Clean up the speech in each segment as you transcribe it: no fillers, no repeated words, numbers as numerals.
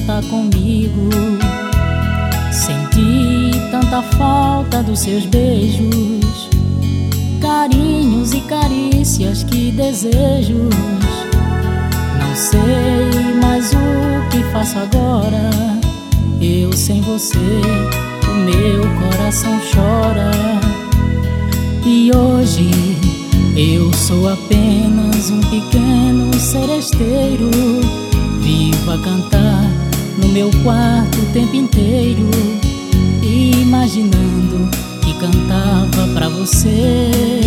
está comigo. Senti tanta falta dos seus beijos, carinhos e carícias, que desejos. Não sei mais o que faço agora. Eu sem você, o meu coração chora. E hoje eu sou apenas um pequeno seresteiro, vivo a cantar no meu quarto o tempo inteiro, imaginando que cantava pra você.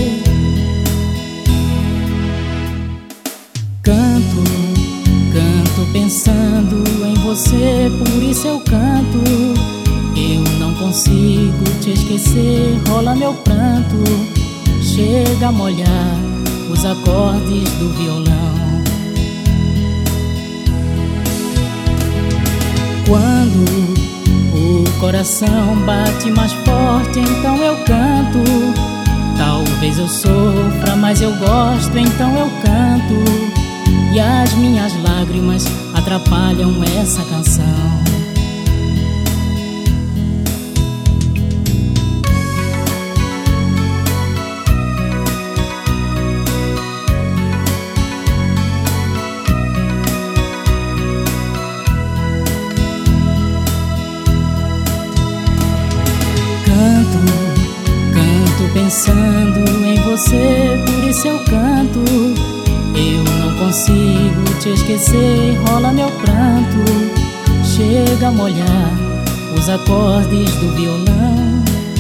Canto, canto pensando em você, por isso eu canto. Eu não consigo te esquecer, rola meu pranto, chega a molhar os acordes do violão. Quando o coração bate mais forte, então eu canto. Talvez eu sofra, mas eu gosto, então eu canto. E as minhas lágrimas atrapalham essa canção. Canto pensando em você, por isso eu canto. Eu não consigo te esquecer, rola meu pranto, chega a molhar os acordes do violão.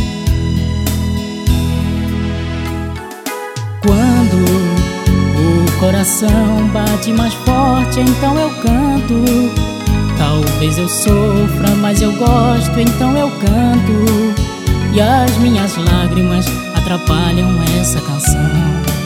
Quando o coração bate mais forte, então eu canto. Talvez eu sofra, mas eu gosto, então eu canto. E as minhas lágrimas atrapalham essa canção.